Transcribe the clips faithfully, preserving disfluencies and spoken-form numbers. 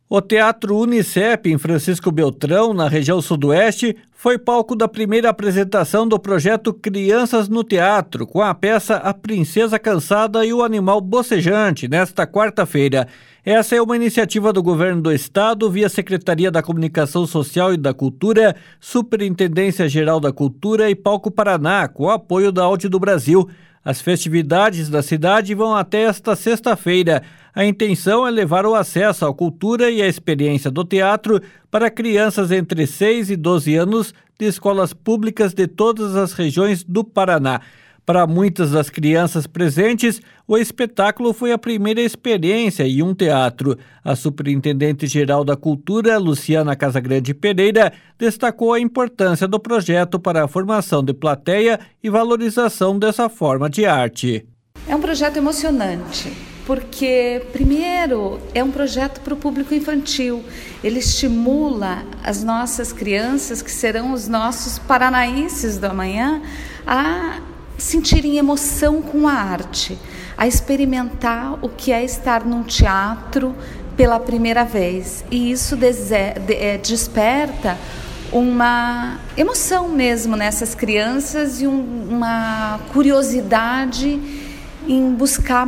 O Teatro Unicep, em Francisco Beltrão, na região sudoeste, foi palco da primeira apresentação do projeto Crianças no Teatro, com a peça A Princesa Cansada e o Animal Bocejante, nesta quarta-feira. Essa é uma iniciativa do Governo do Estado, via Secretaria da Comunicação Social e da Cultura, Superintendência Geral da Cultura e Palco Paraná, com o apoio da Audi do Brasil. As festividades da cidade vão até esta sexta-feira. A intenção é levar o acesso à cultura e à experiência do teatro para crianças entre seis e doze anos de escolas públicas de todas as regiões do Paraná. Para muitas das crianças presentes, o espetáculo foi a primeira experiência em um teatro. A Superintendente-Geral da Cultura, Luciana Casagrande Pereira, destacou a importância do projeto para a formação de plateia e valorização dessa forma de arte. É um projeto emocionante, porque, primeiro, é um projeto para o público infantil. Ele estimula as nossas crianças, que serão os nossos paranaenses do amanhã, a sentirem emoção com a arte, a experimentar o que é estar num teatro pela primeira vez. E isso desperta uma emoção mesmo nessas crianças e um, uma curiosidade em buscar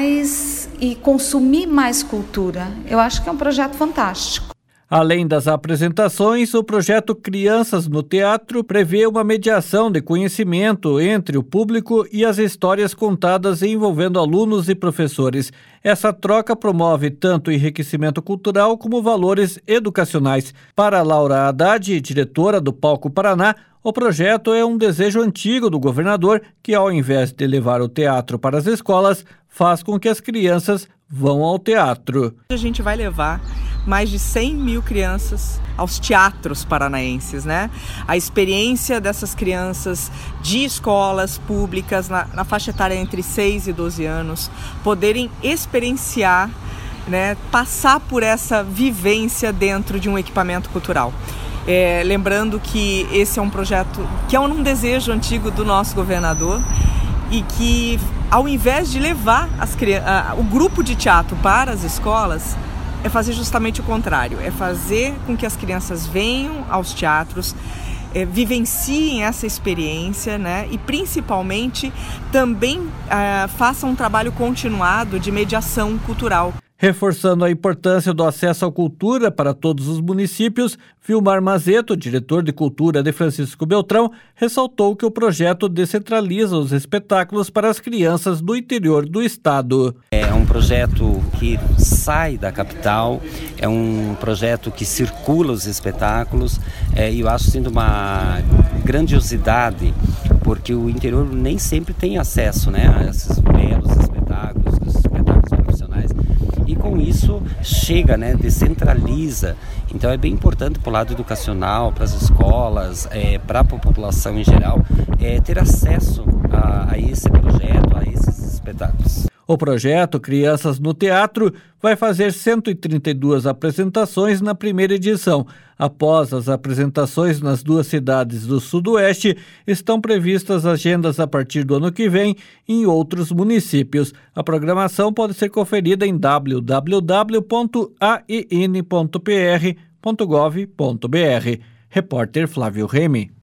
mais e consumir mais cultura. Eu acho que é um projeto fantástico. Além das apresentações, o projeto Crianças no Teatro prevê uma mediação de conhecimento entre o público e as histórias contadas envolvendo alunos e professores. Essa troca promove tanto enriquecimento cultural como valores educacionais. Para Laura Haddad, diretora do Palco Paraná, o projeto é um desejo antigo do governador que, ao invés de levar o teatro para as escolas, faz com que as crianças vão ao teatro. A gente vai levar mais de cem mil crianças aos teatros paranaenses, né? A experiência dessas crianças de escolas públicas na, na faixa etária entre seis e doze anos, poderem experienciar, né, passar por essa vivência dentro de um equipamento cultural. É, lembrando que esse é um projeto que é um desejo antigo do nosso governador e que, ao invés de levar as, a, o grupo de teatro para as escolas, é fazer justamente o contrário, é fazer com que as crianças venham aos teatros, é, vivenciem essa experiência, né? E principalmente também é, façam um trabalho continuado de mediação cultural. Reforçando a importância do acesso à cultura para todos os municípios, Vilmar Mazeto, diretor de cultura de Francisco Beltrão, ressaltou que o projeto descentraliza os espetáculos para as crianças do interior do estado. É um projeto que sai da capital, é um projeto que circula os espetáculos, é, e eu acho assim, de uma grandiosidade, porque o interior nem sempre tem acesso, né, a esses belos espetáculos, os espetáculos profissionais. E com isso chega, né, descentraliza. Então é bem importante para o lado educacional, para as escolas, é, para a população em geral, é, ter acesso a, a esse projeto, a esses espetáculos. O projeto Crianças no Teatro vai fazer cento e trinta e duas apresentações na primeira edição. Após as apresentações nas duas cidades do Sudoeste, estão previstas agendas a partir do ano que vem em outros municípios. A programação pode ser conferida em w w w ponto a i n ponto p r ponto gov ponto b r. Repórter Flávio Remy.